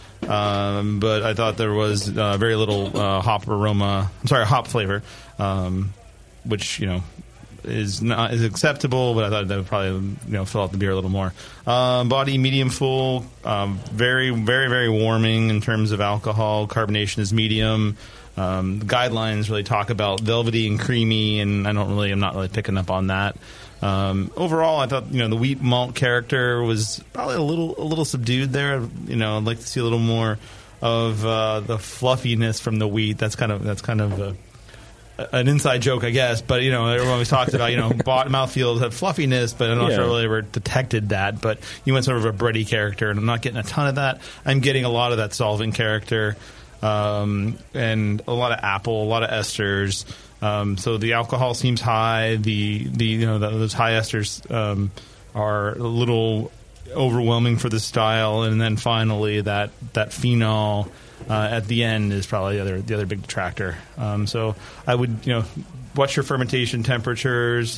Um, but I thought there was uh, very little uh, hop aroma. I'm sorry, hop flavor, um, which you know is not is acceptable. But I thought that would probably you know fill out the beer a little more. Um, body medium full, um, very very very warming in terms of alcohol. Carbonation is medium. Um, the guidelines really talk about velvety and creamy, and I don't really I'm not really picking up on that. Um, overall, I thought you know the wheat malt character was probably a little a little subdued there. You know, I'd like to see a little more of uh, the fluffiness from the wheat. That's kind of that's kind of a, an inside joke, I guess. But you know, everyone always talks about you know mouthfeels have fluffiness, but I'm not Yeah. sure I really ever detected that. But you went sort of a bready character, and I'm not getting a ton of that. I'm getting a lot of that solvent character, um, and a lot of apple, a lot of esters. Um, so the alcohol seems high. The the you know the, those high esters um, are a little overwhelming for the style, and then finally that that phenol uh, at the end is probably the other the other big detractor. Um, so I would you know watch your fermentation temperatures.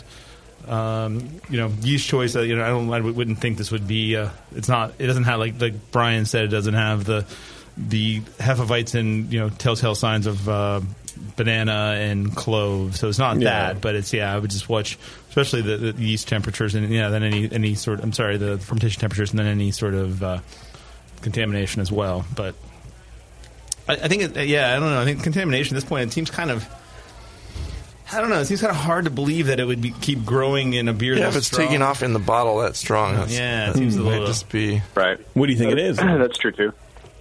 Um, you know yeast choice. Uh, you know I don't I wouldn't think this would be. Uh, it's not. It doesn't have like like Brian said. It doesn't have the the Hefeweizen you know telltale signs of. Uh, banana and clove, so it's not Yeah. that, but it's yeah. I would just watch, especially the, the yeast temperatures, and yeah, then any any sort. I'm sorry, the fermentation temperatures, and then any sort of uh, contamination as well. But I, I think, it, yeah, I don't know. I think contamination at this point it seems kind of. I don't know. It seems kind of hard to believe that it would be, keep growing in a beer. Yeah, that's if it's strong. taking off in the bottle that strong, that's, Yeah, it that seems a might little- just be Right. What do you think it is? That's true too.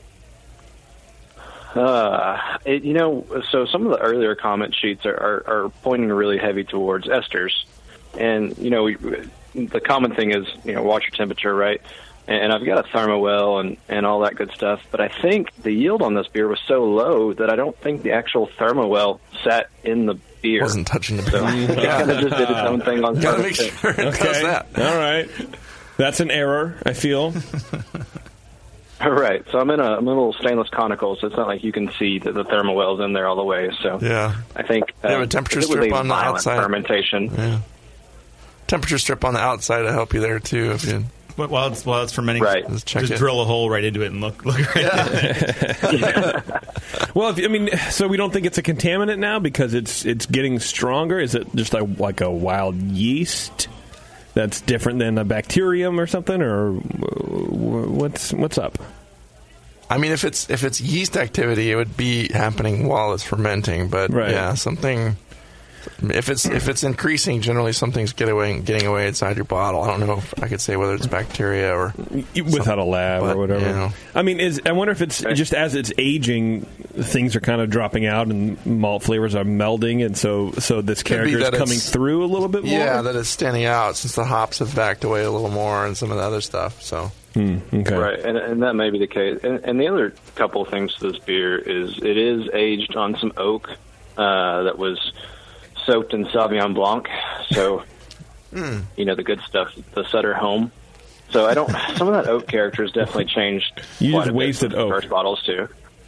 Uh, it, you know, so some of the earlier comment sheets are, are, are pointing really heavy towards esters, and you know, we, the common thing is you know watch your temperature, right? And, and I've got a Thermowell and and all that good stuff, but I think the yield on this beer was so low that I don't think the actual Thermowell sat in the beer. wasn't touching the beer. So it kind of just did its own thing on Gotta purpose. make sure it does Okay. that. All right. That's an error, I feel. Right. So I'm in a, I'm in a little stainless conical, so it's not like you can see that the Thermowell's in there all the way. So Yeah. I think They have uh, a temperature it was strip a on the violent outside. fermentation. Yeah. Temperature strip on the outside to help you there too. If you But while it's while it's fermenting, Right. Let's check just it. drill a hole right into it and look look right at it. Well, if, I mean, so we don't think it's a contaminant now because it's it's getting stronger. Is it just a, like a wild yeast that's different than a bacterium or something, or what's what's up? I mean, if it's if it's yeast activity, it would be happening while it's fermenting. But Right. yeah, something. If it's if it's increasing, generally something's getting away getting away inside your bottle. I don't know if I could say whether it's bacteria or Without a lab but, or whatever. you know. I mean, is I wonder if it's just as it's aging, things are kind of dropping out and malt flavors are melding, and so so this Could be character is that coming it's- through a little bit more. Yeah, that it's standing out since the hops have backed away a little more and some of the other stuff. So Hmm, okay. Right, and, and that may be the case. And, and the other couple of things to this beer is it is aged on some oak uh, that was soaked in Sauvignon Blanc. So, Mm. you know, the good stuff, the Sutter Home. So I don't. Some of that oak character has definitely changed. You quite just a bit wasted since the oak. First bottles too.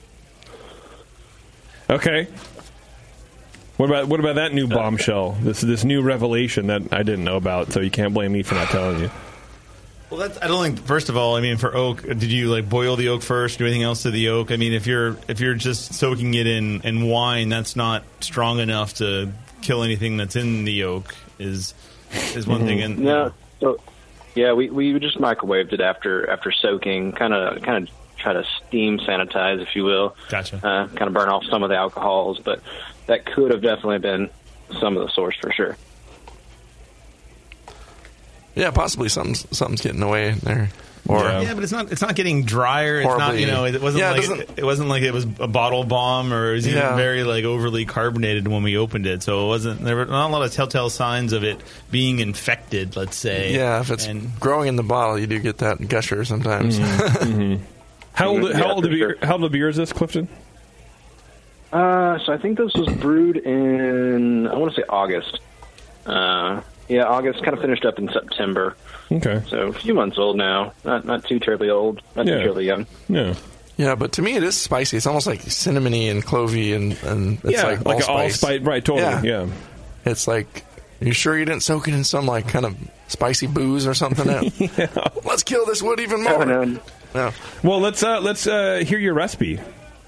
Okay. What about what about that new bombshell? This this new revelation that I didn't know about, so you can't blame me for not telling you. Well, that's, I don't think. First of all, I mean, for oak, did you like boil the oak first? Do anything else to the oak? I mean, if you're if you're just soaking it in, in wine, that's not strong enough to kill anything that's in the oak. Is is one thing. And No, so yeah, we we just microwaved it after after soaking, kind of kind of try to steam sanitize, if you will. Gotcha. Uh, kind of burn off some of the alcohols, but that could have definitely been some of the source for sure. Yeah, possibly something's something's getting away there. Or yeah. yeah, but it's not. It's not getting drier. It's Horribly. not. You know, it wasn't Yeah, it like doesn't- it, it wasn't like it was a bottle bomb, or it was even Yeah. very like overly carbonated when we opened it. So it wasn't. There were not a lot of telltale signs of it being infected. Let's say. yeah, if it's And- growing in the bottle, you do get that gusher sometimes. Mm-hmm. How old? Yeah, How old for of beer? sure. How old of beer is this, Clifton? Uh, so I think this was brewed in, I want to say August. Uh, yeah, August, kind of finished up in September. Okay. So a few months old now. Not not too terribly old. Not Yeah. too terribly young. Yeah. Yeah, but to me it is spicy. It's almost like cinnamony and clovey, and, and it's yeah, like, like an allspice. allspice. Right. Totally. Yeah. Yeah. It's like, are you sure you didn't soak it in some like kind of spicy booze or something? Yeah. Let's kill this wood even Oh, more. no. No. Well, let's uh, let's uh, hear your recipe.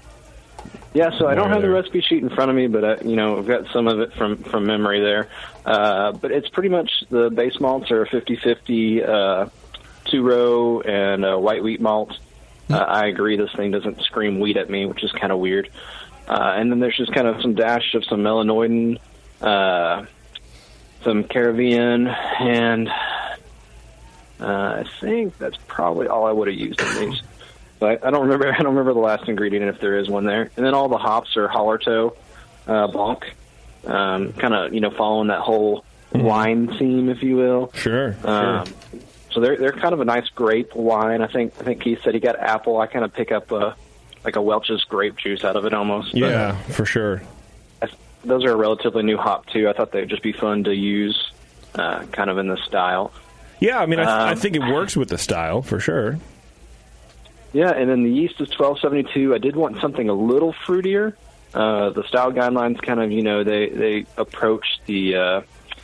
Yeah, so I don't have the There. recipe sheet in front of me, but I, you know, I've got some of it from, from memory there. Uh, but it's pretty much the base malts are fifty-fifty, uh, two-row and uh, white wheat malt. Uh, I agree, this thing doesn't scream wheat at me, which is kind of weird. Uh, and then there's just kind of some dash of some melanoidin, uh, some Caribbean, and uh, I think that's probably all I would have used in these. But I don't remember. I don't remember the last ingredient if there is one there. And then all the hops are Hallertau uh, Blanc, um, kind of you know following that whole wine theme, if you will. Sure. Um, sure. So they're they're kind of a nice grape wine. I think I think Keith said he got apple. I kind of pick up a, like a Welch's grape juice out of it almost. Yeah, for sure. But those are a relatively new hop too. I thought they'd just be fun to use, uh, kind of in this style. Yeah, I mean, I, th- I Um, think it works with the style for sure. Yeah, and then the yeast is twelve seventy-two. I did want something a little fruitier. Uh, the style guidelines kind of, you know, they, they approach the, uh,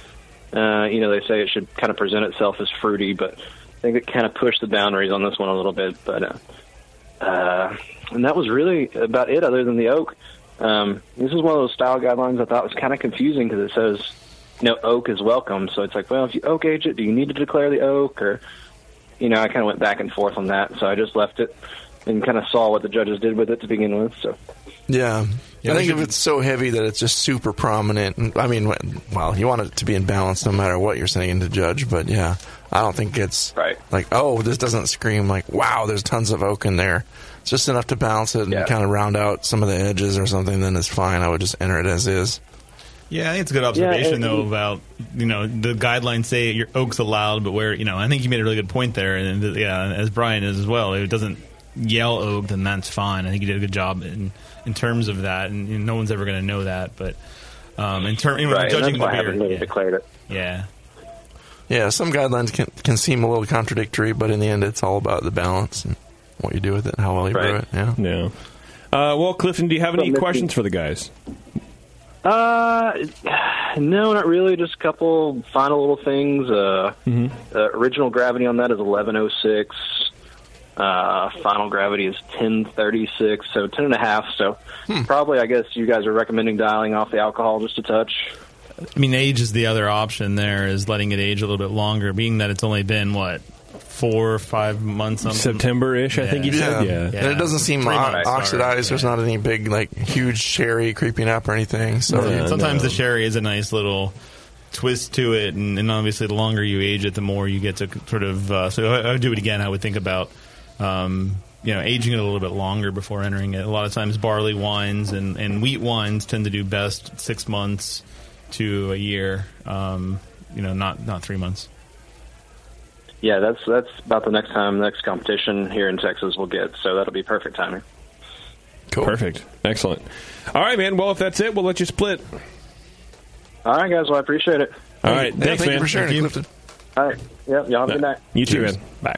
uh, you know, they say it should kind of present itself as fruity, but I think it kind of pushed the boundaries on this one a little bit. But, uh, uh, and that was really about it other than the oak. Um, this is one of those style guidelines I thought was kind of confusing because it says, you know, oak is welcome. So it's like, well, if you oak age it, do you need to declare the oak? Or, you know, I kind of went back and forth on that. So I just left it and kind of saw what the judges did with it to begin with. So, Yeah. Yeah, I we think should- if it's so heavy that it's just super prominent, and- I mean, well, you want it to be in balance no matter what you're saying to judge, but yeah, I don't think it's Right. like, oh, this doesn't scream like, wow, there's tons of oak in there. It's just enough to balance it and Yeah. kind of round out some of the edges or something, then it's fine. I would just enter it as is. Yeah, I think it's a good observation, and- though, about, you know, the guidelines say your oak's allowed, but where, you know, I think you made a really good point there, and, yeah, as Brian is as well, if it doesn't yell oak, then that's fine. I think you did a good job in, in terms of that, and you know, no one's ever going to know that, but um, in terms, you know, right. And judging that's why I the haven't beer, really yeah. declared it. yeah. Yeah, some guidelines can can seem a little contradictory, but in the end, it's all about the balance and what you do with it and how well you brew Right. it. Yeah. Yeah. Uh, well, Clifton, do you have any Well, questions for the guys? Uh, no, not really. Just a couple final little things. Uh, Mm-hmm. uh original gravity on that is eleven oh six. Uh, final gravity is ten thirty-six, so ten and a half. So probably, I guess you guys are recommending dialing off the alcohol just a touch. I mean, age is the other option there, is letting it age a little bit longer, being that it's only been, what, four or five months? Something? September-ish, I think you Yeah. said. Yeah. And it doesn't seem Three o- months, oxidized. sorry. There's not any big, like, huge sherry creeping up or anything. So No. And sometimes no. the sherry is a nice little twist to it, and, and obviously the longer you age it, the more you get to sort of. Uh, so I, I would do it again. I would think about, um, you know, aging it a little bit longer before entering it. A lot of times, barley wines and, and wheat wines tend to do best six months to a year. Um, you know, not not three months. Yeah, that's that's about the next time, next competition here in Texas we'll get. So that'll be perfect timing. cool. Perfect. Excellent. All right, man. Well, if that's it, we'll let you split. All right, guys. Well, I appreciate it. All right. Yeah, Thanks, thank man. you for sharing Thank it, you. Clifton. All right. Yep. Y'all have a good night. You too, Cheers. man. Bye.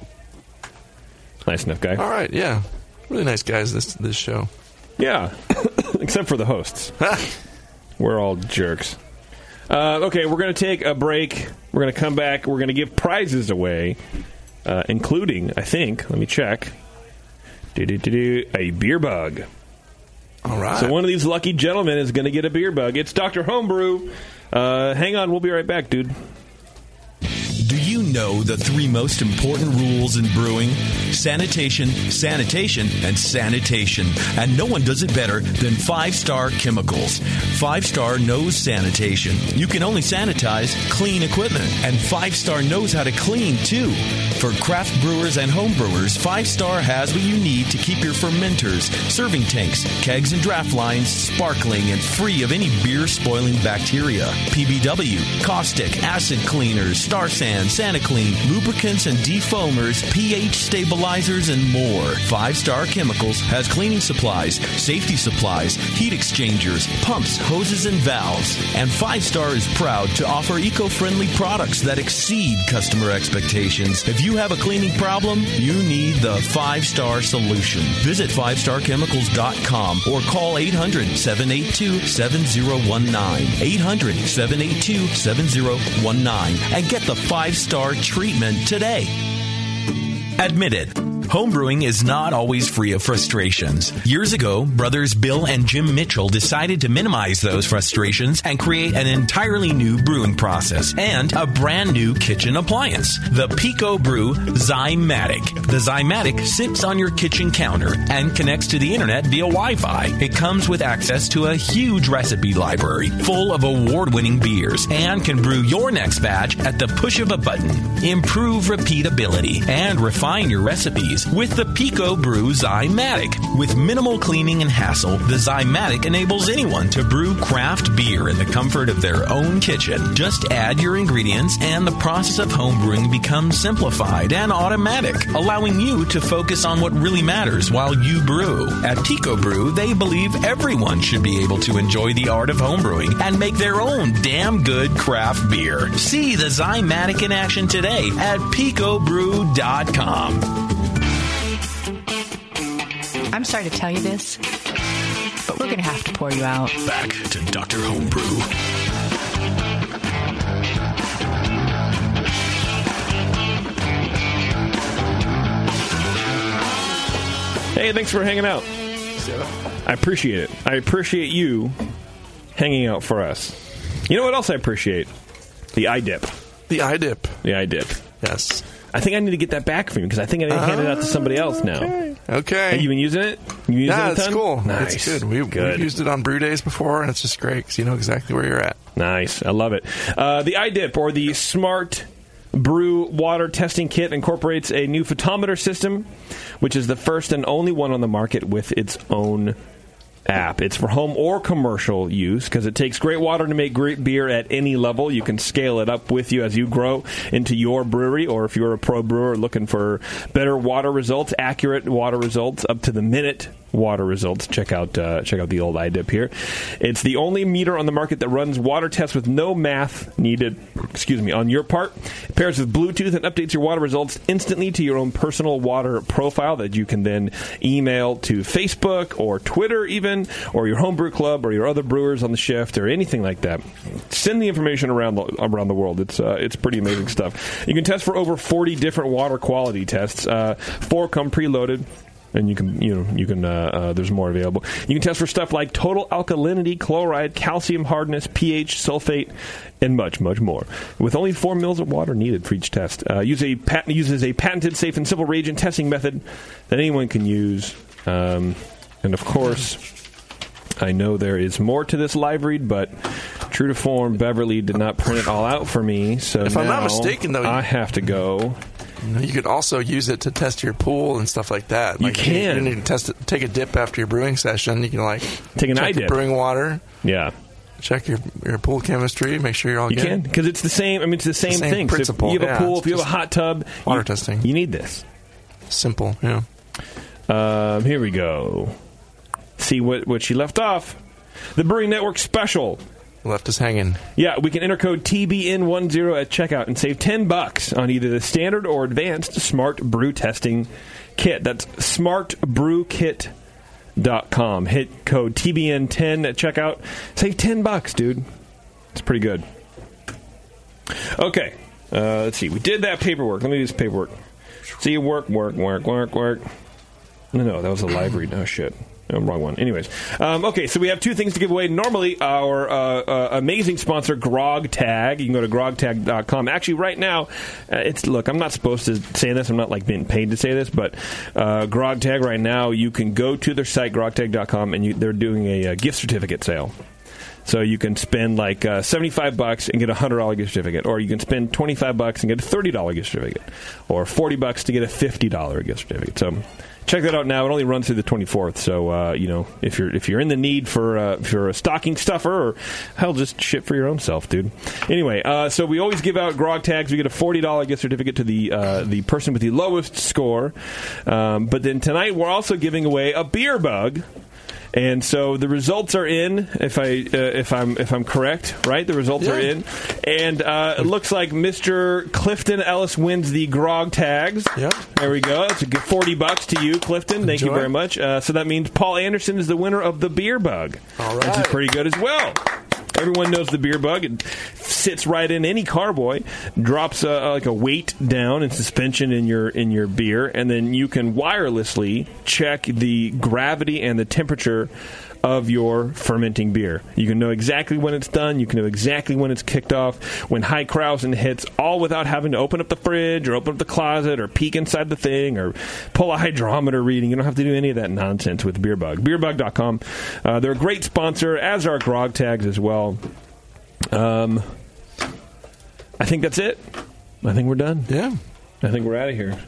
Nice enough guy. All right, yeah. Really nice guys, this this show. Yeah. Except for the hosts. We're all jerks. Uh, okay, we're going to take a break. We're going to come back. We're going to give prizes away, uh, including, I think, let me check, do-do-do-do, a beer bug. All right. So one of these lucky gentlemen is going to get a beer bug. It's Doctor Homebrew. Uh, hang on, we'll be right back, dude. Do you know the three most important rules in brewing: sanitation, sanitation, and sanitation. And no one does it better than Five Star Chemicals. Five Star knows sanitation. You can only sanitize clean equipment, and Five Star knows how to clean too. For craft brewers and home brewers, Five Star has what you need to keep your fermenters, serving tanks, kegs, and draft lines sparkling and free of any beer-spoiling bacteria. P B W, caustic, acid cleaners, Star Sand, SaniClean, lubricants and defoamers, pH stabilizers, and more. Five Star Chemicals has cleaning supplies, safety supplies, heat exchangers, pumps, hoses, and valves. And Five Star is proud to offer eco-friendly products that exceed customer expectations. If you have a cleaning problem, you need the Five Star solution. Visit five star chemicals dot com or call eight hundred, seven eight two, seven zero one nine. eight hundred, seven eight two, seven zero one nine and get the Five Star treatment today. Admit it. Homebrewing is not always free of frustrations. Years ago, brothers Bill and Jim Mitchell decided to minimize those frustrations and create an entirely new brewing process and a brand new kitchen appliance, the Pico Brew Zymatic. The Zymatic sits on your kitchen counter and connects to the internet via Wi-Fi. It comes with access to a huge recipe library full of award-winning beers and can brew your next batch at the push of a button. Improve repeatability and refine your recipes with the Pico Brew Zymatic. With minimal cleaning and hassle, the Zymatic enables anyone to brew craft beer in the comfort of their own kitchen. Just add your ingredients and the process of homebrewing becomes simplified and automatic, allowing you to focus on what really matters while you brew. At Pico Brew, they believe everyone should be able to enjoy the art of homebrewing and make their own damn good craft beer. See the Zymatic in action today at pico brew dot com. I'm sorry to tell you this, but we're going to have to pour you out. Back to Doctor Homebrew. Hey, thanks for hanging out. I appreciate it. I appreciate you hanging out for us. You know what else I appreciate? The iDip. The iDip. The iDip. Yes. I think I need to get that back from you because I think I need to hand it out to somebody else now. Okay. okay. Have you been using it? You using yeah, it a ton? it's cool. Nice. It's good. We, good. We've used it on brew days before, and it's just great because you know exactly where you're at. Nice. I love it. Uh, the iDip, or the Smart Brew Water Testing Kit, incorporates a new photometer system, which is the first and only one on the market with its own app. It's for home or commercial use because it takes great water to make great beer at any level. You can scale it up with you as you grow into your brewery, or if you're a pro brewer looking for better water results, accurate water results, up to the minute water results. Check out uh, check out the old iDip here. It's the only meter on the market that runs water tests with no math needed, excuse me, on your part. It pairs with Bluetooth and updates your water results instantly to your own personal water profile that you can then email to Facebook or Twitter even, or your homebrew club or your other brewers on the shift or anything like that. Send the information around the, around the world. It's uh, it's pretty amazing stuff. You can test for over forty different water quality tests. Uh, four come preloaded. And you can, you know, you can. Uh, uh, there's more available. You can test for stuff like total alkalinity, chloride, calcium hardness, pH, sulfate, and much, much more. With only four mils of water needed for each test, uh, use a pat- uses a patented, safe, and simple reagent testing method that anyone can use. Um, and of course, I know there is more to this live read, but true to form, Beverly did not print it all out for me. So if now I'm not mistaken, though, I have to go. You could also use it to test your pool and stuff like that. You like can. You, you need to test it, take a dip after your brewing session. You can like take an check your iDip. brewing water. Yeah. Check your your pool chemistry. Make sure you're all you good. You can because it's the same. I mean, it's the same, the same thing. principle. So if you have yeah, a pool, if you have a hot tub, water you, testing. You need this. Simple. Yeah. Um, here we go. See what what she left off. The Brewing Network special. Left us hanging. Yeah, we can enter code T B N ten at checkout and save ten bucks on either the standard or advanced Smart Brew Testing Kit. That's smart brew kit dot com. Hit code T B N ten at checkout. Save ten bucks, dude. It's pretty good. Okay, uh, let's see. We did that paperwork. Let me do this paperwork. See, work, work, work, work, work. No, no, that was a live read. Oh, shit. Oh, wrong one. Anyways, um, okay, so we have two things to give away. Normally, our uh, uh, amazing sponsor, Grog Tag. You can go to grog tag dot com. Actually, right now, uh, it's look, I'm not supposed to say this. I'm not like being paid to say this, but uh, Grog Tag right now, you can go to their site, grog tag dot com, and you, they're doing a, a gift certificate sale. So you can spend like uh, seventy-five bucks and get a one hundred dollars gift certificate, or you can spend twenty-five bucks and get a thirty dollars gift certificate, or forty bucks to get a fifty dollars gift certificate. So check that out now. It only runs through the twenty-fourth. So uh, you know, if you're if you're in the need for uh, for a stocking stuffer, or hell, just shit for your own self, dude. Anyway, uh, so we always give out Grog Tags. We get a forty dollars gift certificate to the uh, the person with the lowest score. Um, but then tonight we're also giving away a beer bug. And so the results are in. If I uh, if I'm if I'm correct, right? The results yeah. are in, and uh, it looks like Mister Clifton Ellis wins the Grog Tags. Yep. There we go. It's a good forty bucks to you, Clifton. Thank Enjoy. you very much. Uh, so that means Paul Anderson is the winner of the beer bug. All right, which is pretty good as well. Everyone knows the beer bug. It sits right in any carboy, drops uh, like a weight down in suspension in your in your beer, and then you can wirelessly check the gravity and the temperature of your fermenting beer. You can know exactly when it's done. You can know exactly when it's kicked off, when high Krausen hits, all without having to open up the fridge or open up the closet or peek inside the thing or pull a hydrometer reading. You don't have to do any of that nonsense with Beerbug. beerbug dot com. Uh, they're a great sponsor, as are Grog Tags as well. Um, I think that's it. I think we're done. Yeah. I think we're out of here.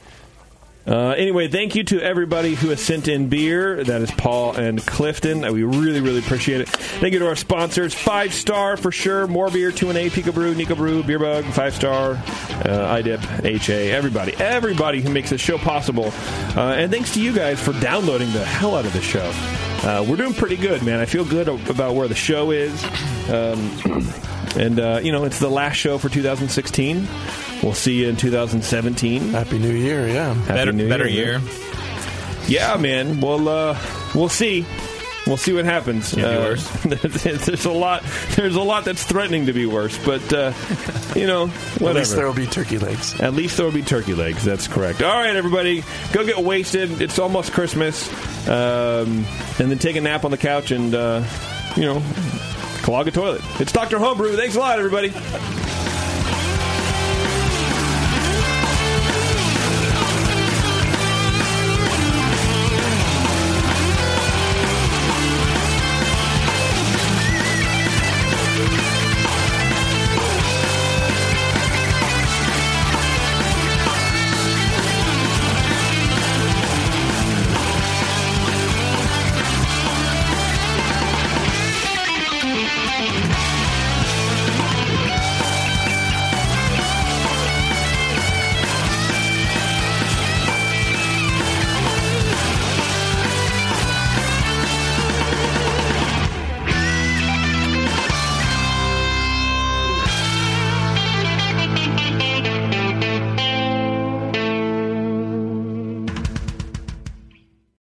Uh, anyway, thank you to everybody who has sent in beer. That is Paul and Clifton. Uh, we really, really appreciate it. Thank you to our sponsors. Five star for sure. More Beer, two and A, Pico Brew, Nico Brew, Beerbug, five star, uh, I D I P, H A. Everybody, everybody who makes this show possible. Uh, and thanks to you guys for downloading the hell out of the show. Uh, we're doing pretty good, man. I feel good about where the show is. Um, and, uh, you know, it's the last show for two thousand sixteen. We'll see you in two thousand seventeen. Happy New Year, yeah. Happy better New better year. year. Yeah, man. Well, uh, we'll see. We'll see what happens. Can't be uh, worse. there's a lot. There's a lot that's threatening to be worse, but uh, you know, whatever. At least there will be turkey legs. At least there will be turkey legs. That's correct. All right, everybody, go get wasted. It's almost Christmas, um, and then take a nap on the couch and uh, you know, clog a toilet. It's Doctor Homebrew. Thanks a lot, everybody.